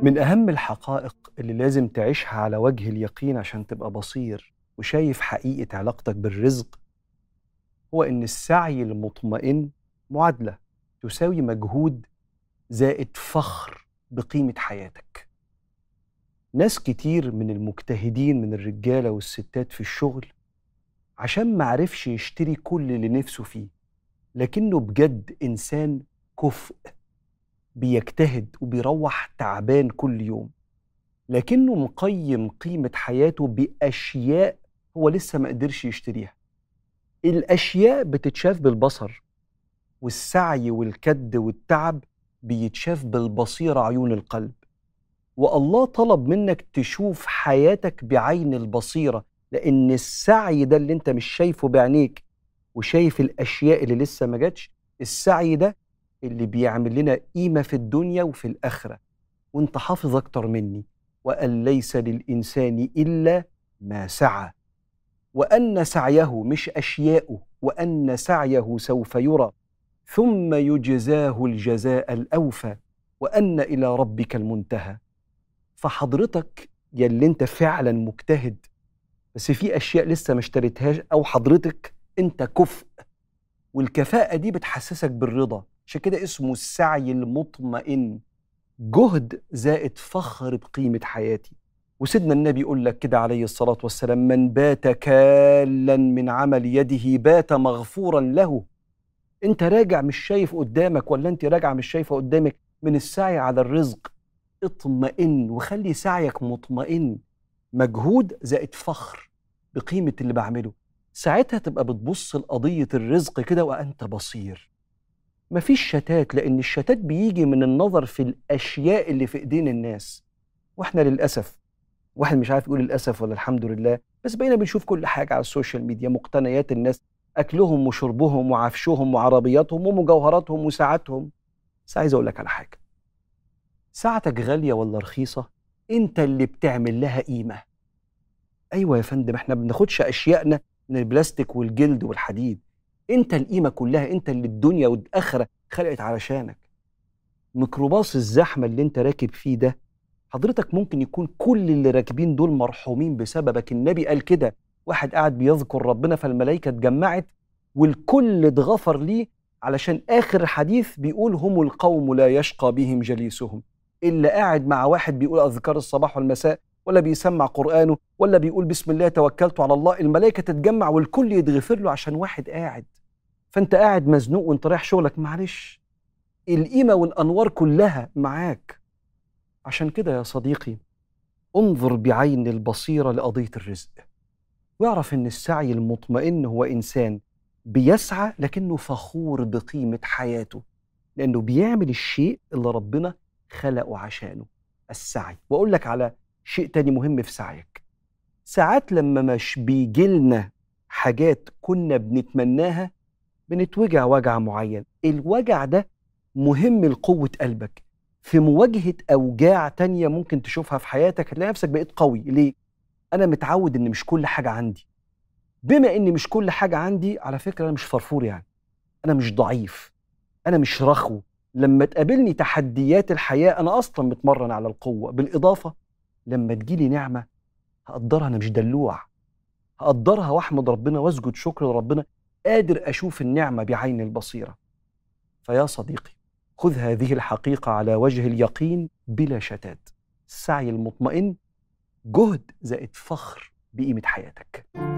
من أهم الحقائق اللي لازم تعيشها على وجه اليقين عشان تبقى بصير وشايف حقيقة علاقتك بالرزق هو إن السعي المطمئن معادلة تساوي مجهود زائد فخر بقيمة حياتك. ناس كتير من المجتهدين من الرجالة والستات في الشغل عشان معرفش يشتري كل اللي نفسه فيه، لكنه بجد إنسان كفء بيجتهد وبيروح تعبان كل يوم، لكنه مقيم قيمة حياته بأشياء هو لسه ما قدرش يشتريها. الأشياء بتتشاف بالبصر، والسعي والكد والتعب بيتشاف بالبصيرة عيون القلب. والله طلب منك تشوف حياتك بعين البصيرة، لأن السعي ده اللي انت مش شايفه بعينيك وشايف الأشياء اللي لسه ما جاتش، السعي ده اللي بيعمل لنا قيمة في الدنيا وفي الآخرة. وانت حافظ أكتر مني، وأن ليس للإنسان إلا ما سعى، وأن سعيه مش أشياءه، وأن سعيه سوف يرى ثم يجزاه الجزاء الأوفى، وأن إلى ربك المنتهى. فحضرتك يلي انت فعلا مجتهد بس في أشياء لسه ما اشتريتهاش، أو حضرتك انت كفء، والكفاءة دي بتحسسك بالرضا، عشان كده اسمه السعي المطمئن، جهد زائد فخر بقيمة حياتي. وسيدنا النبي يقول لك كده عليه الصلاة والسلام: من بات كالا من عمل يده بات مغفورا له. انت راجع مش شايف قدامك، ولا انت راجع مش شايفة قدامك من السعي على الرزق؟ اطمئن وخلي سعيك مطمئن، مجهود زائد فخر بقيمة اللي بعمله. ساعتها تبقى بتبص لقضية الرزق كده وأنت بصير، مفيش شتات، لأن الشتات بيجي من النظر في الأشياء اللي في إيدين الناس. وإحنا للأسف، واحد مش عارف يقول للأسف ولا الحمد لله، بس بقينا بنشوف كل حاجة على السوشيال ميديا، مقتنيات الناس، أكلهم وشربهم وعفشهم وعربياتهم ومجوهراتهم وساعاتهم. بس عايز أقول لك على حاجة، ساعتك غالية ولا رخيصة أنت اللي بتعمل لها قيمة. أيوة يا فندم، إحنا بناخدش أشيائنا من البلاستيك والجلد والحديد، أنت القيمة كلها، أنت اللي الدنيا والآخرة خلقت علشانك. ميكروباص الزحمة اللي أنت راكب فيه ده، حضرتك ممكن يكون كل اللي راكبين دول مرحومين بسببك. النبي قال كده، واحد قاعد بيذكر ربنا فالملائكة اتجمعت والكل اتغفر ليه، علشان آخر حديث بيقول: هم القوم لا يشقى بهم جليسهم. اللي قاعد مع واحد بيقول أذكار الصباح والمساء، ولا بيسمع قرآنه، ولا بيقول بسم الله توكلت على الله، الملائكة تتجمع والكل يتغفر له عشان واحد قاعد. فأنت قاعد مزنوق وانت رايح شغلك، معلش، القيمة والأنوار كلها معاك. عشان كده يا صديقي، انظر بعين البصيرة لقضية الرزق، واعرف ان السعي المطمئن هو انسان بيسعى لكنه فخور بقيمة حياته، لانه بيعمل الشيء اللي ربنا خلقه عشانه، السعي. واقول لك على شيء تاني مهم في سعيك، ساعات لما مش بيجيلنا حاجات كنا بنتمناها بنتوجع وجع معين، الوجع ده مهم لقوة قلبك في مواجهة أوجاع تانية ممكن تشوفها في حياتك، هتلاقي نفسك بقيت قوي. ليه؟ أنا متعود إن مش كل حاجة عندي. بما إن مش كل حاجة عندي، على فكرة أنا مش فرفور، يعني أنا مش ضعيف، أنا مش رخو. لما تقابلني تحديات الحياة أنا أصلا متمرن على القوة، بالإضافة لما تجيلي نعمة هقدرها، أنا مش دلوع، هقدرها وأحمد ربنا وأسجد شكر لربنا، قادر أشوف النعمة بعين البصيرة. فيا صديقي، خذ هذه الحقيقة على وجه اليقين بلا شتات، السعي المطمئن جهد زائد فخر بقيمة حياتك.